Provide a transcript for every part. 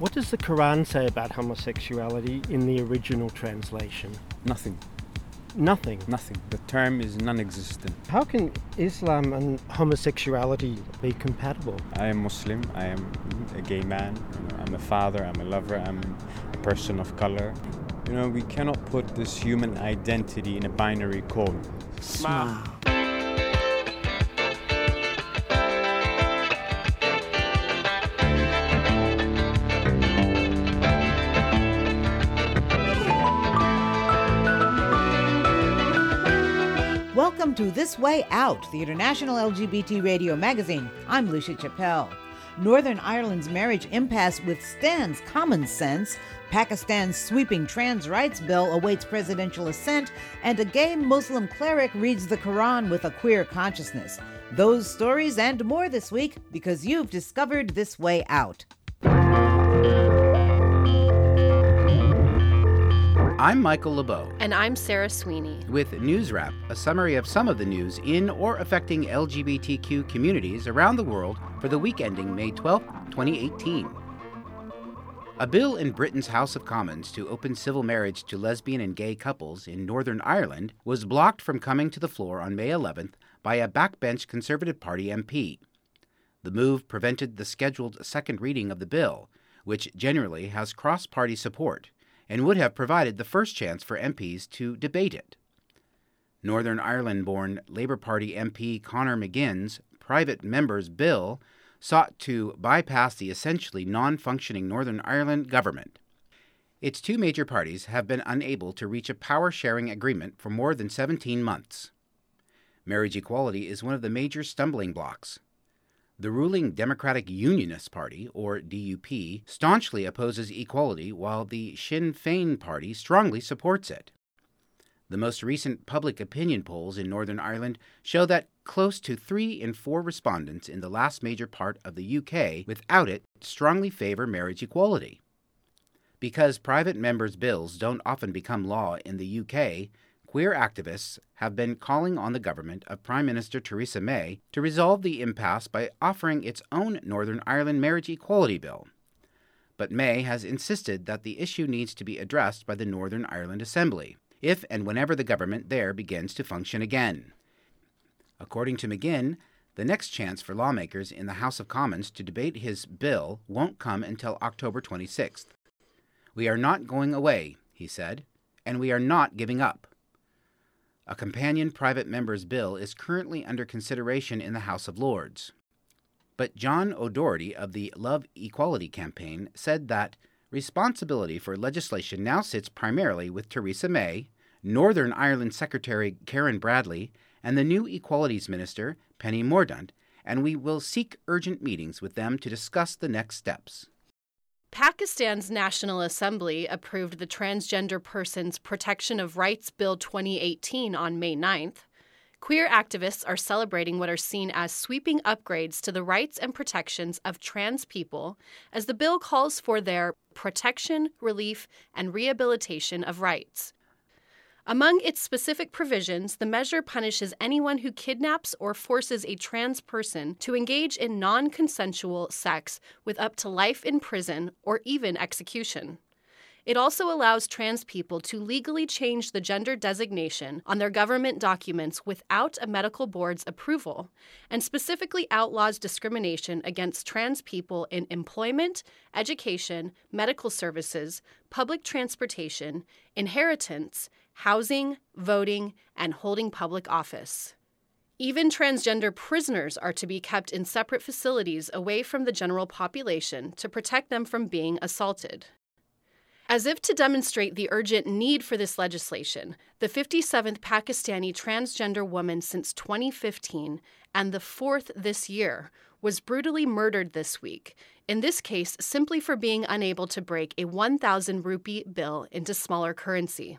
What does the Quran say about homosexuality in the original translation? Nothing. Nothing. Nothing. The term is non-existent. How can Islam and homosexuality be compatible? I am Muslim. I am a gay man. I'm a father. I'm a lover. I'm a person of color. We cannot put this human identity in a binary code. Smile. Welcome to This Way Out, the international LGBT radio magazine. I'm Lucia Chappelle. Northern Ireland's marriage impasse withstands common sense. Pakistan's sweeping trans rights bill awaits presidential assent, and a gay Muslim cleric reads the Quran with a queer consciousness. Those stories and more this week because you've discovered This Way Out. I'm Michael LeBeau. And I'm Sarah Sweeney. With News Wrap, a summary of some of the news in or affecting LGBTQ communities around the world for the week ending May 12, 2018. A bill in Britain's House of Commons to open civil marriage to lesbian and gay couples in Northern Ireland was blocked from coming to the floor on May 11th by a backbench Conservative Party MP. The move prevented the scheduled second reading of the bill, which generally has cross-party support, and would have provided the first chance for MPs to debate it. Northern Ireland-born Labour Party MP Conor McGuinn's private member's bill sought to bypass the essentially non-functioning Northern Ireland government. Its two major parties have been unable to reach a power-sharing agreement for more than 17 months. Marriage equality is one of the major stumbling blocks. The ruling Democratic Unionist Party, or DUP, staunchly opposes equality, while the Sinn Féin Party strongly supports it. The most recent public opinion polls in Northern Ireland show that close to 3 in 4 respondents in the last major part of the UK without it strongly favor marriage equality. Because private members' bills don't often become law in the UK, queer activists have been calling on the government of Prime Minister Theresa May to resolve the impasse by offering its own Northern Ireland marriage equality bill. But May has insisted that the issue needs to be addressed by the Northern Ireland Assembly, if and whenever the government there begins to function again. According to McGuinn, the next chance for lawmakers in the House of Commons to debate his bill won't come until October 26th. "We are not going away," he said, "and we are not giving up." A companion private member's bill is currently under consideration in the House of Lords. But John O'Doherty of the Love Equality campaign said that responsibility for legislation now sits primarily with Theresa May, Northern Ireland Secretary Karen Bradley, and the new Equalities Minister, Penny Mordaunt, and we will seek urgent meetings with them to discuss the next steps. Pakistan's National Assembly approved the Transgender Persons Protection of Rights Bill 2018 on May 9th. Queer activists are celebrating what are seen as sweeping upgrades to the rights and protections of trans people as the bill calls for their protection, relief, and rehabilitation of rights. Among its specific provisions, the measure punishes anyone who kidnaps or forces a trans person to engage in non-consensual sex with up to life in prison or even execution. It also allows trans people to legally change the gender designation on their government documents without a medical board's approval, and specifically outlaws discrimination against trans people in employment, education, medical services, public transportation, inheritance, housing, voting, and holding public office. Even transgender prisoners are to be kept in separate facilities away from the general population to protect them from being assaulted. As if to demonstrate the urgent need for this legislation, the 57th Pakistani transgender woman since 2015 and the 4th this year was brutally murdered this week, in this case simply for being unable to break a 1,000 rupee bill into smaller currency.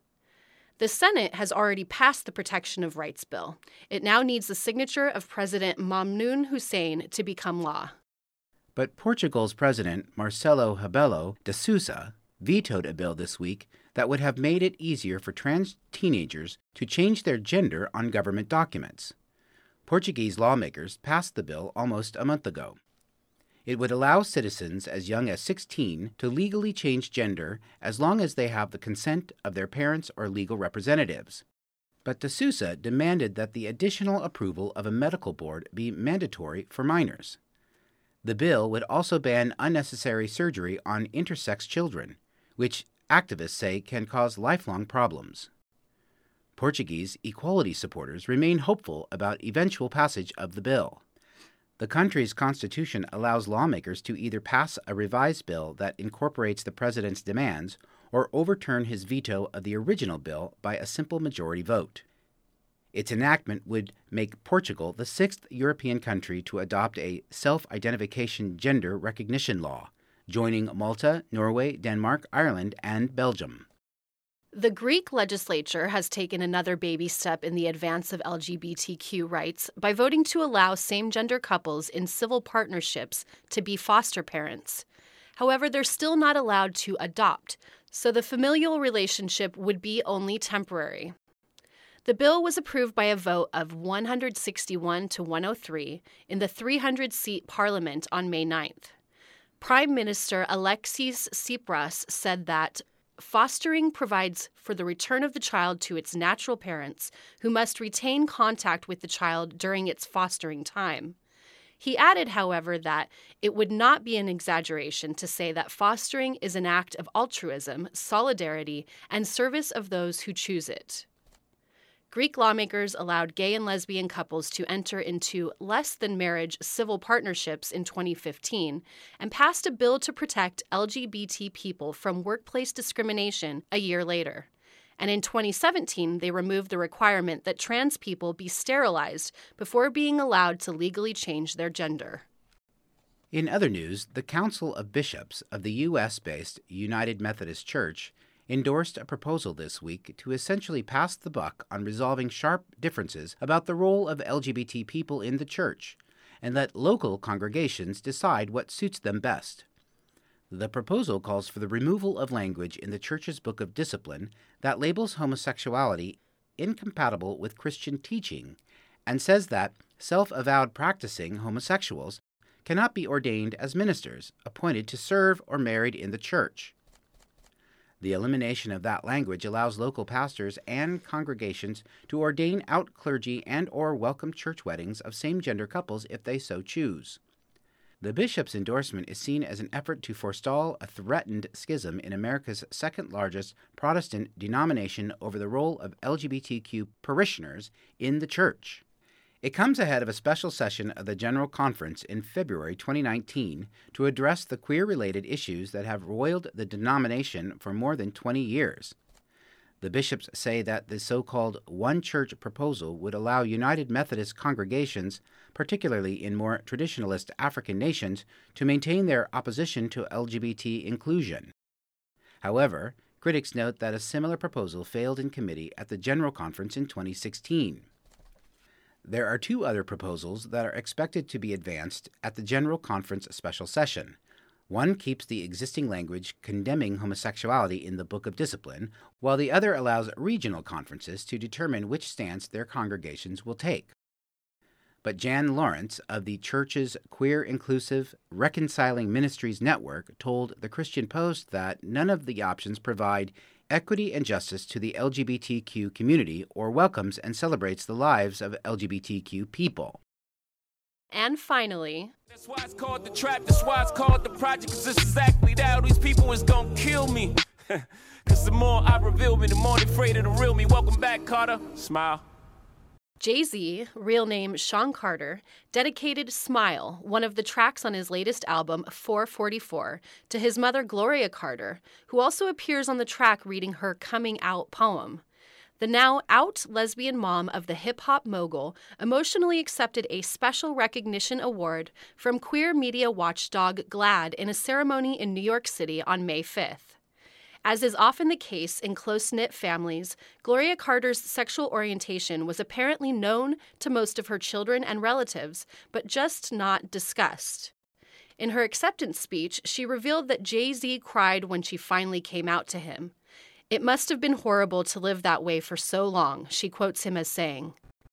The Senate has already passed the Protection of Rights Bill. It now needs the signature of President Mamnoon Hussein to become law. But Portugal's President Marcelo Rebelo de Sousa vetoed a bill this week that would have made it easier for trans teenagers to change their gender on government documents. Portuguese lawmakers passed the bill almost a month ago. It would allow citizens as young as 16 to legally change gender as long as they have the consent of their parents or legal representatives. But D'Souza demanded that the additional approval of a medical board be mandatory for minors. The bill would also ban unnecessary surgery on intersex children, which activists say can cause lifelong problems. Portuguese equality supporters remain hopeful about eventual passage of the bill. The country's constitution allows lawmakers to either pass a revised bill that incorporates the president's demands or overturn his veto of the original bill by a simple majority vote. Its enactment would make Portugal the sixth European country to adopt a self-identification gender recognition law, joining Malta, Norway, Denmark, Ireland, and Belgium. The Greek legislature has taken another baby step in the advance of LGBTQ rights by voting to allow same-gender couples in civil partnerships to be foster parents. However, they're still not allowed to adopt, so the familial relationship would be only temporary. The bill was approved by a vote of 161 to 103 in the 300-seat parliament on May 9th. Prime Minister Alexis Tsipras said that fostering provides for the return of the child to its natural parents, who must retain contact with the child during its fostering time. He added, however, that it would not be an exaggeration to say that fostering is an act of altruism, solidarity, and service of those who choose it. Greek lawmakers allowed gay and lesbian couples to enter into less-than-marriage civil partnerships in 2015 and passed a bill to protect LGBT people from workplace discrimination a year later. And in 2017, they removed the requirement that trans people be sterilized before being allowed to legally change their gender. In other news, the Council of Bishops of the U.S.-based United Methodist Church endorsed a proposal this week to essentially pass the buck on resolving sharp differences about the role of LGBT people in the church, and let local congregations decide what suits them best. The proposal calls for the removal of language in the Church's Book of Discipline that labels homosexuality incompatible with Christian teaching, and says that self-avowed practicing homosexuals cannot be ordained as ministers, appointed to serve, or married in the church. The elimination of that language allows local pastors and congregations to ordain out clergy and or welcome church weddings of same-gender couples if they so choose. The bishop's endorsement is seen as an effort to forestall a threatened schism in America's second-largest Protestant denomination over the role of LGBTQ parishioners in the church. It comes ahead of a special session of the General Conference in February 2019 to address the queer-related issues that have roiled the denomination for more than 20 years. The bishops say that the so-called One Church proposal would allow United Methodist congregations, particularly in more traditionalist African nations, to maintain their opposition to LGBT inclusion. However, critics note that a similar proposal failed in committee at the General Conference in 2016. There are two other proposals that are expected to be advanced at the General Conference special session. One keeps the existing language condemning homosexuality in the Book of Discipline, while the other allows regional conferences to determine which stance their congregations will take. But Jan Lawrence of the Church's Queer Inclusive Reconciling Ministries Network told the Christian Post that none of the options provide equity and justice to the LGBTQ community or welcomes and celebrates the lives of LGBTQ people. And finally, that's why it's called the trap, that's why it's called the project, 'cause it's exactly that. These people is gonna kill me. 'Cause the more I reveal me, the more they afraid of the real me. Welcome back, Carter. Smile. Jay-Z, real name Sean Carter, dedicated Smile, one of the tracks on his latest album, 444, to his mother Gloria Carter, who also appears on the track reading her coming out poem. The now out lesbian mom of the hip-hop mogul emotionally accepted a special recognition award from queer media watchdog GLAAD in a ceremony in New York City on May 5th. As is often the case in close-knit families, Gloria Carter's sexual orientation was apparently known to most of her children and relatives, but just not discussed. In her acceptance speech, she revealed that Jay-Z cried when she finally came out to him. "It must have been horrible to live that way for so long," she quotes him as saying.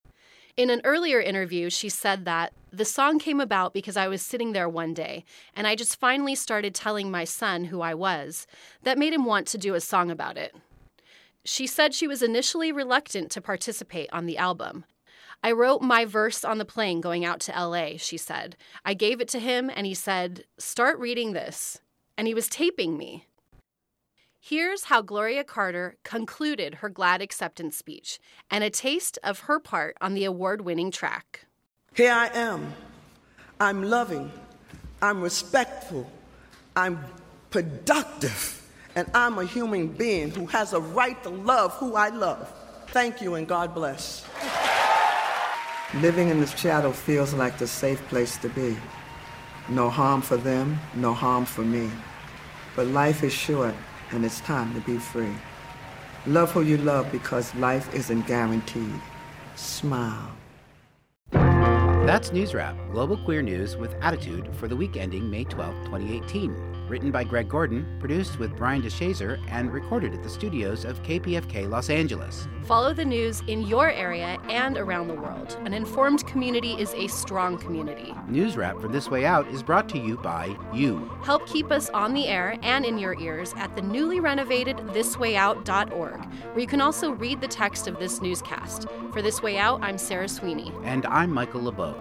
In an earlier interview, she said that the song came about because I was sitting there one day, and I just finally started telling my son who I was. That made him want to do a song about it. She said she was initially reluctant to participate on the album. I wrote my verse on the plane going out to LA, she said. I gave it to him, and he said, "Start reading this." And he was taping me. Here's how Gloria Carter concluded her GLAAD acceptance speech, and a taste of her part on the award-winning track. Here I am. I'm loving. I'm respectful. I'm productive. And I'm a human being who has a right to love who I love. Thank you and God bless. Living in the shadow feels like the safe place to be. No harm for them, no harm for me. But life is short, and it's time to be free. Love who you love because life isn't guaranteed. Smile. That's News Wrap, global queer news with attitude for the week ending May 12, 2018. Written by Greg Gordon, produced with Brian DeShazer, and recorded at the studios of KPFK Los Angeles. Follow the news in your area and around the world. An informed community is a strong community. News Wrap from This Way Out is brought to you by you. Help keep us on the air and in your ears at the newly renovated thiswayout.org, where you can also read the text of this newscast. For This Way Out, I'm Sarah Sweeney. And I'm Michael LeBeau.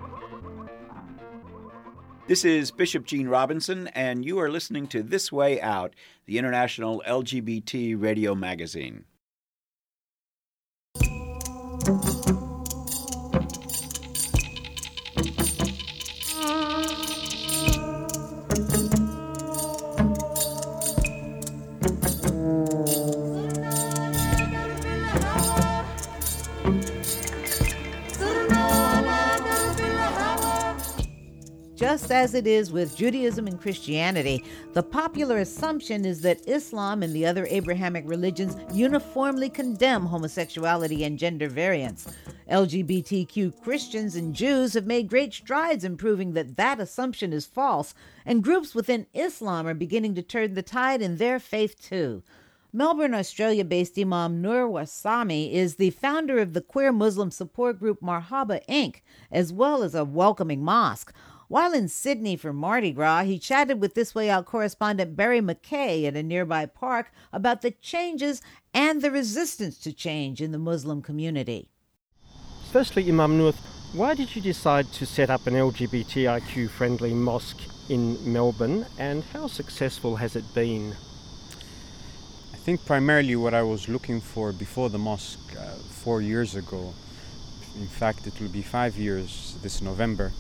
This is Bishop Gene Robinson, and you are listening to This Way Out, the international LGBT radio magazine. Just as it is with Judaism and Christianity, the popular assumption is that Islam and the other Abrahamic religions uniformly condemn homosexuality and gender variance. LGBTQ Christians and Jews have made great strides in proving that that assumption is false, and groups within Islam are beginning to turn the tide in their faith too. Melbourne, Australia-based Imam Nur Warsami is the founder of the queer Muslim support group Marhaba Inc., as well as a welcoming mosque. While in Sydney for Mardi Gras, he chatted with This Way Out correspondent Barry McKay at a nearby park about the changes and the resistance to change in the Muslim community. Firstly, Imam Nur, why did you decide to set up an LGBTIQ-friendly mosque in Melbourne, and how successful has it been? I think primarily what I was looking for before the mosque 4 years ago, in fact it will be 5 years this November,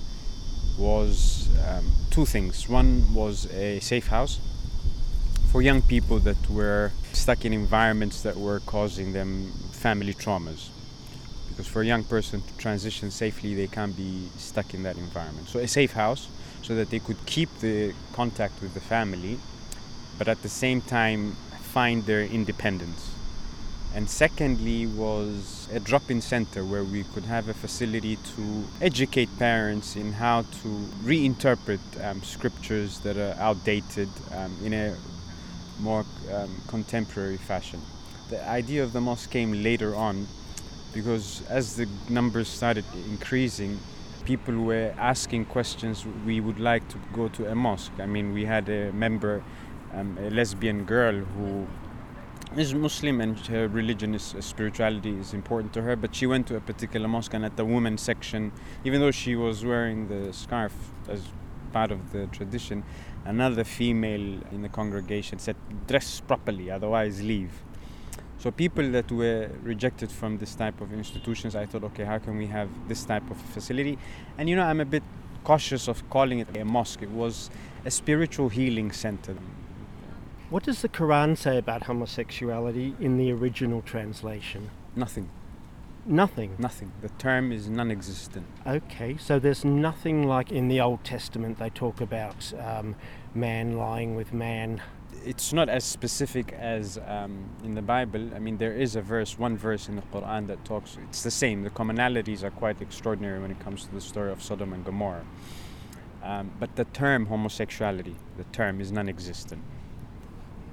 was two things. One was a safe house for young people that were stuck in environments that were causing them family traumas. Because for a young person to transition safely, they can't be stuck in that environment. So a safe house so that they could keep the contact with the family, but at the same time find their independence. And secondly was a drop-in center where we could have a facility to educate parents in how to reinterpret scriptures that are outdated in a more contemporary fashion. The idea of the mosque came later on because as the numbers started increasing, people were asking questions. We would like to go to a mosque. I mean, we had a member, a lesbian girl who is Muslim and her religion is spirituality is important to her, but she went to a particular mosque and at the women's section, even though she was wearing the scarf as part of the tradition, another female in the congregation said, "Dress properly, otherwise leave." So people that were rejected from this type of institutions, I thought, okay, how can we have this type of facility? And I'm a bit cautious of calling it a mosque. It was a spiritual healing center. What does the Quran say about homosexuality in the original translation? Nothing. Nothing? Nothing. The term is non-existent. Okay, so there's nothing like in the Old Testament they talk about man lying with man. It's not as specific as in the Bible. I mean, there is one verse in the Quran that talks, it's the same. The commonalities are quite extraordinary when it comes to the story of Sodom and Gomorrah. But the term homosexuality, the term is non-existent.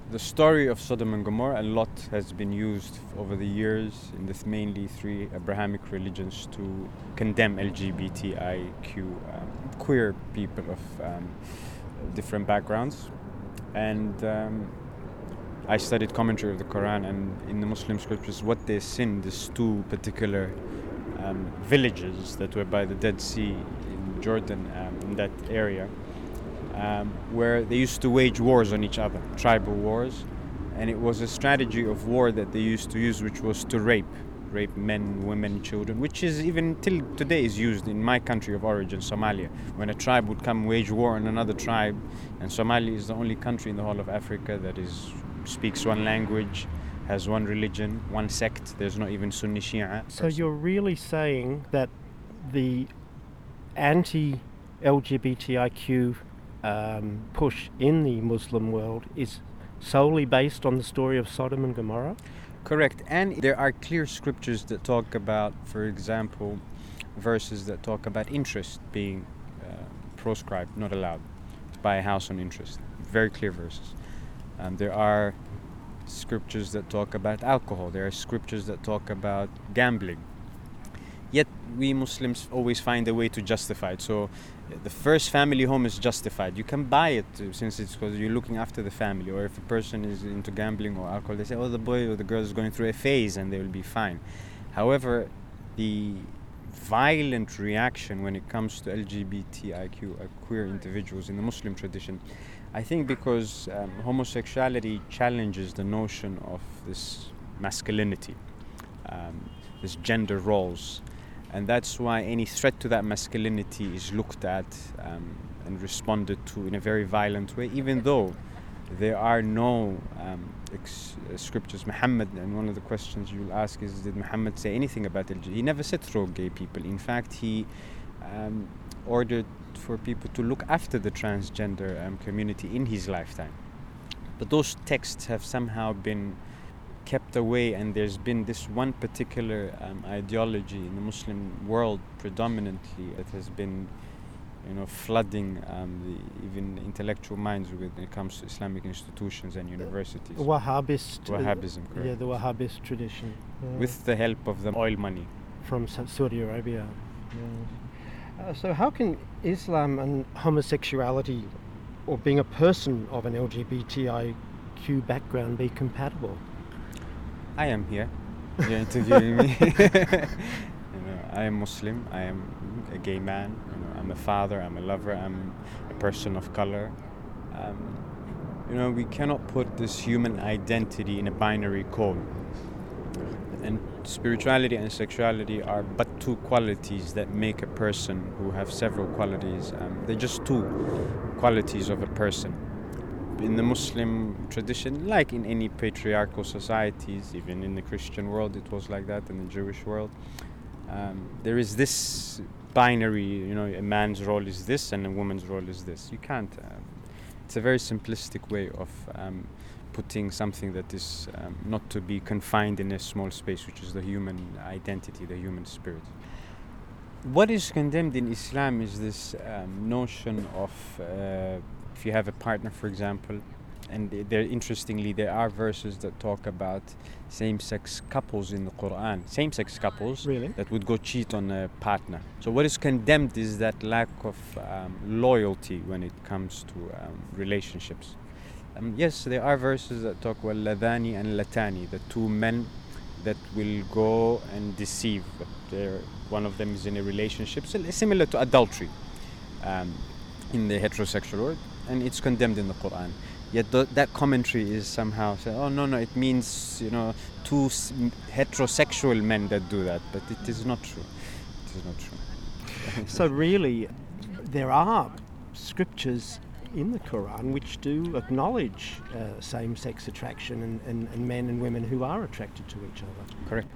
The story of Sodom and Gomorrah, a lot has been used over the years in the mainly three Abrahamic religions to condemn LGBTIQ queer people of different backgrounds. And I studied commentary of the Quran, and in the Muslim scriptures, what they sinned, these two particular villages that were by the Dead Sea in Jordan, in that area, where they used to wage wars on each other, tribal wars, and it was a strategy of war that they used to use, which was to rape men, women, children, which is even till today is used in my country of origin, Somalia. When a tribe would come wage war on another tribe, and Somalia is the only country in the whole of Africa that speaks one language, has one religion, one sect. There's not even Sunni Shia. So you're really saying that the anti-LGBTIQ push in the Muslim world is solely based on the story of Sodom and Gomorrah? Correct. And there are clear scriptures that talk about, for example, verses that talk about interest being proscribed, not allowed to buy a house on interest. Very clear verses. There are scriptures that talk about alcohol. There are scriptures that talk about gambling. Yet we Muslims always find a way to justify it. So the first family home is justified. You can buy it since it's because you're looking after the family. Or if a person is into gambling or alcohol, they say, oh, the boy or the girl is going through a phase and they will be fine. However, the violent reaction when it comes to LGBTIQ queer individuals in the Muslim tradition, I think because homosexuality challenges the notion of this masculinity, this gender roles. And that's why any threat to that masculinity is looked at and responded to in a very violent way, even though there are no scriptures. Muhammad, and one of the questions you'll ask is, did Muhammad say anything about LGBT? He never said throw gay people. In fact, he ordered for people to look after the transgender community in his lifetime. But those texts have somehow been kept away, and there's been this one particular ideology in the Muslim world predominantly that has been, flooding even intellectual minds when it comes to Islamic institutions and universities. Wahhabism, correct. Yeah, the Wahhabist tradition. With the help of the oil money. From Saudi Arabia. Yeah. So how can Islam and homosexuality, or being a person of an LGBTIQ background, be compatible? I am here. You're interviewing me. I am Muslim. I am a gay man. I'm a father. I'm a lover. I'm a person of color. We cannot put this human identity in a binary code. And spirituality and sexuality are but two qualities that make a person who have several qualities. They're just two qualities of a person. In the Muslim tradition, like in any patriarchal societies, even in the Christian world it was like that, in the Jewish world, there is this binary, a man's role is this and a woman's role is this. You can't, it's a very simplistic way of putting something that is not to be confined in a small space, which is the human identity, the human spirit. What is condemned in Islam is this notion of if you have a partner, for example, and interestingly, there are verses that talk about same-sex couples in the Quran, same-sex couples that would go cheat on a partner. So what is condemned is that lack of loyalty when it comes to relationships. Yes, there are verses that talk about ladani and latani, the two men that will go and deceive. But one of them is in a relationship, similar to adultery in the heterosexual world, and it's condemned in the Quran. Yet that commentary is somehow saying, oh no, it means two heterosexual men that do that, but it is not true. It is not true. So really, there are scriptures in the Quran which do acknowledge same-sex attraction and men and women who are attracted to each other. Correct.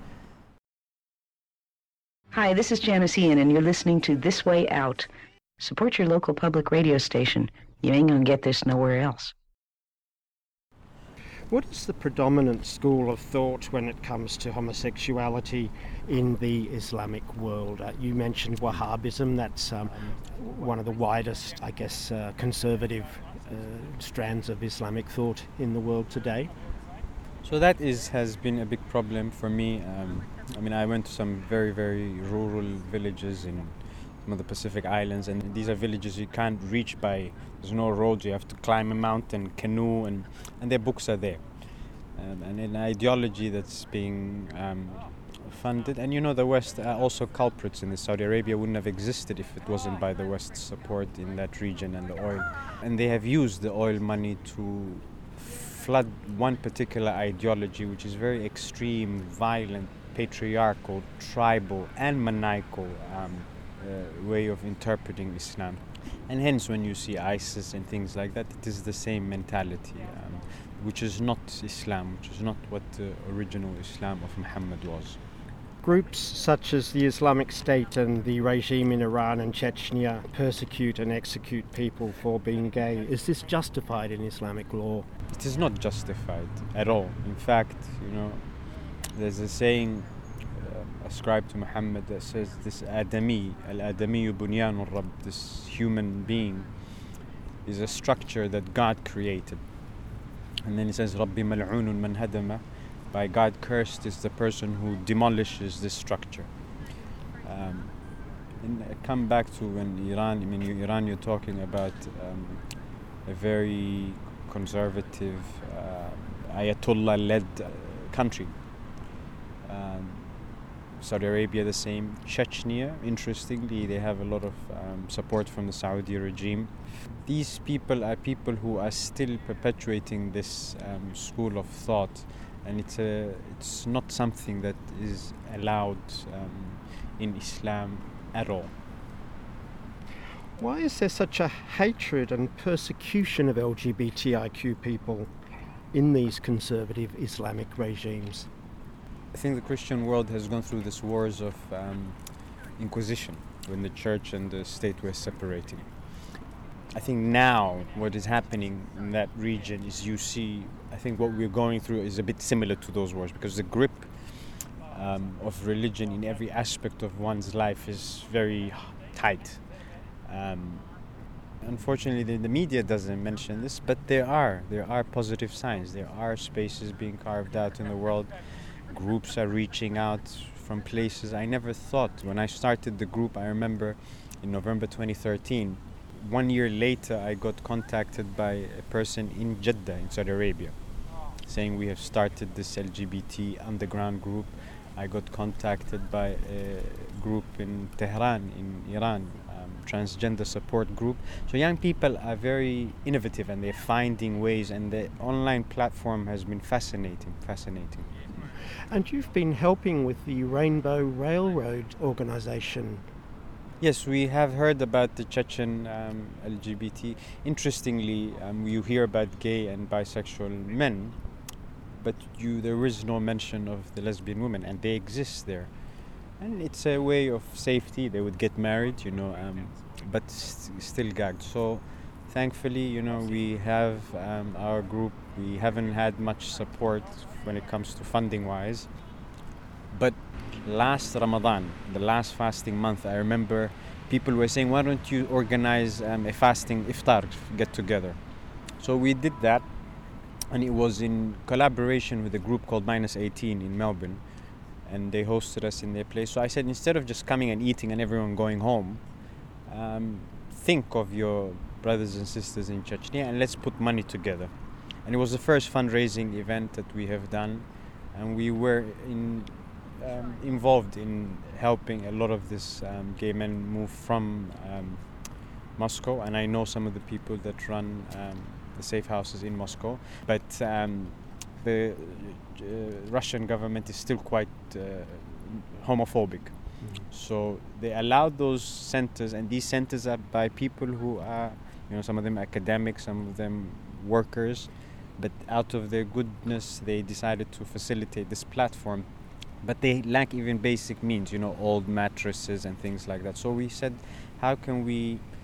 Hi, this is Janice Ian, and you're listening to This Way Out. Support your local public radio station. You ain't gonna get this nowhere else. What is the predominant school of thought when it comes to homosexuality in the Islamic world? You mentioned Wahhabism. That's one of the widest, I guess, conservative strands of Islamic thought in the world today. So that has been a big problem for me. I went to some very, very rural villages in some of the Pacific Islands, and these are villages you can't reach by, there's no roads, you have to climb a mountain, canoe, and their books are there. And an ideology that's being funded. And the West are also culprits in this. Saudi Arabia wouldn't have existed if it wasn't by the West's support in that region and the oil. And they have used the oil money to flood one particular ideology, which is very extreme, violent, patriarchal, tribal, and maniacal way of interpreting Islam. And hence, when you see ISIS and things like that, it is the same mentality, which is not Islam, which is not what the original Islam of Muhammad was. Groups such as the Islamic State and the regime in Iran and Chechnya persecute and execute people for being gay. Is this justified in Islamic law? It is not justified at all. In fact, there's a saying ascribed to Muhammad that says this Adami, al-Adami bunyanur Rabb, this human being is a structure that God created. And then he says, Rabbi mal'unun man hadama, by God cursed is the person who demolishes this structure. And I come back to when Iran, you're talking about a very conservative, Ayatollah-led country. Saudi Arabia the same. Chechnya, interestingly, they have a lot of support from the Saudi regime. These people are people who are still perpetuating this school of thought, and it's not something that is allowed in Islam at all. Why is there such a hatred and persecution of LGBTIQ people in these conservative Islamic regimes? I think the Christian world has gone through these wars of inquisition when the church and the state were separating. I think now what is happening in that region is I think what we're going through is a bit similar to those wars, because the grip of religion in every aspect of one's life is very tight. Unfortunately, the media doesn't mention this, but there are positive signs. There are spaces being carved out in the world. Groups are reaching out from places I never thought. When I started the group, I remember in November 2013, 1 year later, I got contacted by a person in Jeddah, in Saudi Arabia, saying we have started this LGBT underground group. I got contacted by a group in Tehran, in Iran, transgender support group. So young people are very innovative and they're finding ways, and the online platform has been fascinating. And you've been helping with the Rainbow Railroad organization. Yes, we have heard about the Chechen LGBT. Interestingly, you hear about gay and bisexual men, but there is no mention of the lesbian women, and they exist there. And it's a way of safety. They would get married, but still gagged. So thankfully, we have our group. We haven't had much support when it comes to funding-wise. But last Ramadan, the last fasting month, I remember people were saying, why don't you organize a fasting iftar get-together? So we did that, and it was in collaboration with a group called Minus 18 in Melbourne, and they hosted us in their place. So I said, instead of just coming and eating and everyone going home, think of your brothers and sisters in Chechnya and let's put money together. And it was the first fundraising event that we have done, and we were involved in helping a lot of these gay men move from Moscow, and I know some of the people that run the safe houses in Moscow, but the Russian government is still quite homophobic. So they allowed those centers, and these centers are by people who are, some of them academics, some of them workers, but out of their goodness they decided to facilitate this platform. But they lack even basic means, old mattresses and things like that. So we said, how can we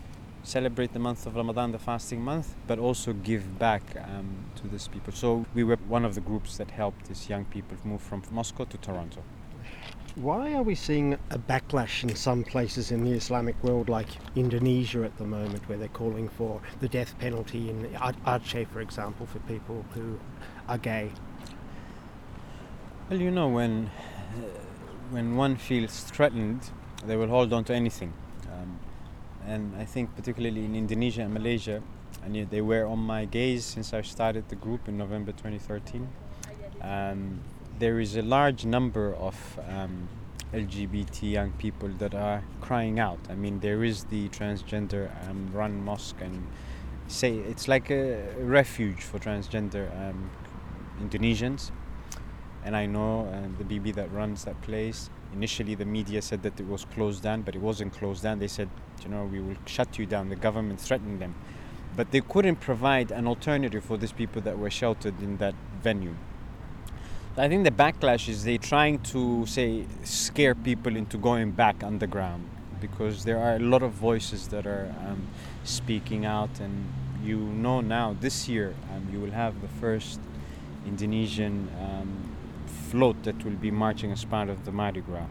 celebrate the month of Ramadan, the fasting month, but also give back to these people. So we were one of the groups that helped these young people move from Moscow to Toronto. Why are we seeing a backlash in some places in the Islamic world, like Indonesia at the moment, where they're calling for the death penalty in Aceh, for example, for people who are gay? Well, you know, when one feels threatened, they will hold on to anything. And I think particularly in Indonesia and Malaysia, and they were on my gaze since I started the group in November 2013. There is a large number of LGBT young people that are crying out. I mean, there is the transgender run mosque, and say it's like a refuge for transgender Indonesians. And I know the BB that runs that place. Initially, the media said that it was closed down, but it wasn't closed down. They said, we will shut you down. The government threatened them. But they couldn't provide an alternative for these people that were sheltered in that venue. I think the backlash is they trying to, scare people into going back underground, because there are a lot of voices that are speaking out. And now, this year, you will have the first Indonesian float that will be marching as part of the Mardi Gras.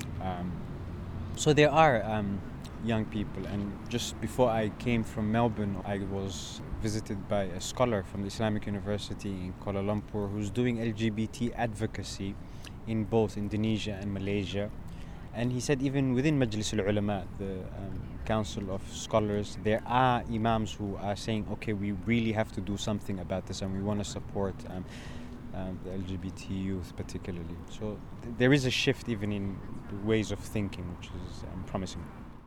So there are young people, and just before I came from Melbourne, I was visited by a scholar from the Islamic University in Kuala Lumpur who's doing LGBT advocacy in both Indonesia and Malaysia. And he said even within Majlis al-Ulama, the Council of Scholars, there are imams who are saying, okay, we really have to do something about this, and we want to support the LGBT youth particularly. So there is a shift even in the ways of thinking, which is promising.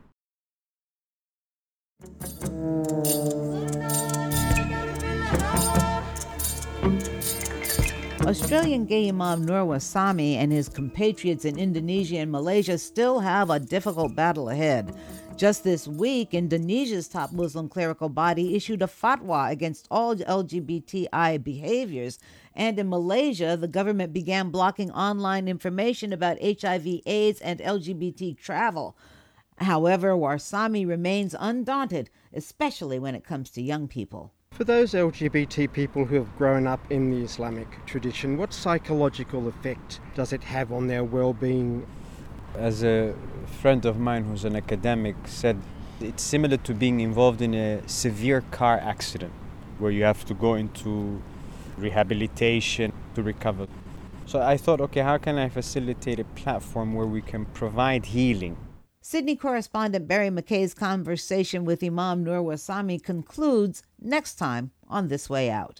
Australian gay Imam Nur Warsame and his compatriots in Indonesia and Malaysia still have a difficult battle ahead. Just this week, Indonesia's top Muslim clerical body issued a fatwa against all LGBTI behaviors, and in Malaysia, the government began blocking online information about HIV/AIDS and LGBT travel. However, Warsame remains undaunted, especially when it comes to young people. For those LGBT people who have grown up in the Islamic tradition, what psychological effect does it have on their well-being? As a friend of mine who's an academic said, it's similar to being involved in a severe car accident where you have to go into rehabilitation to recover. So I thought, okay, how can I facilitate a platform where we can provide healing? Sydney correspondent Barry McKay's conversation with Imam Nur Warsame concludes next time on This Way Out.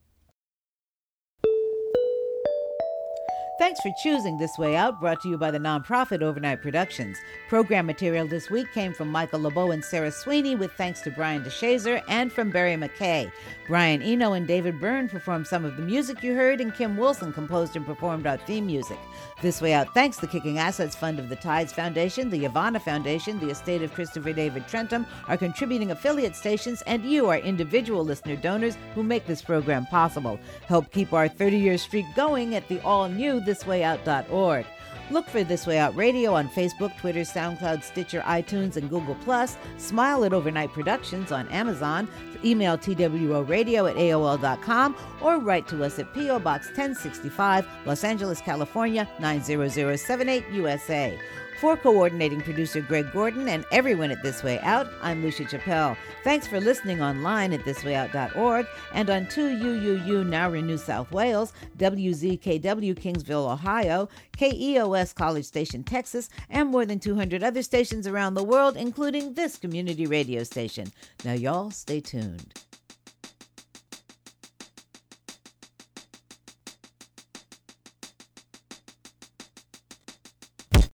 Thanks for choosing This Way Out, brought to you by the nonprofit Overnight Productions. Program material this week came from Michael LeBeau and Sarah Sweeney, with thanks to Brian DeShazer, and from Barry McKay. Brian Eno and David Byrne performed some of the music you heard, and Kim Wilson composed and performed our theme music. This Way Out thanks the Kicking Assets Fund of the Tides Foundation, the Yavana Foundation, the estate of Christopher David Trentham, our contributing affiliate stations, and you, our individual listener donors who make this program possible. Help keep our 30-year streak going at the all-new thiswayout.org. Look for This Way Out Radio on Facebook, Twitter, SoundCloud, Stitcher, iTunes, and Google+. Smile at Overnight Productions on Amazon. Email twradio@aol.com or write to us at P.O. Box 1065, Los Angeles, California, 90078, USA. For coordinating producer Greg Gordon and everyone at This Way Out, I'm Lucia Chappelle. Thanks for listening online at thiswayout.org and on 2UUU Nowra, New South Wales, WZKW Kingsville, Ohio, KEOS College Station, Texas, and more than 200 other stations around the world, including this community radio station. Now, y'all, stay tuned.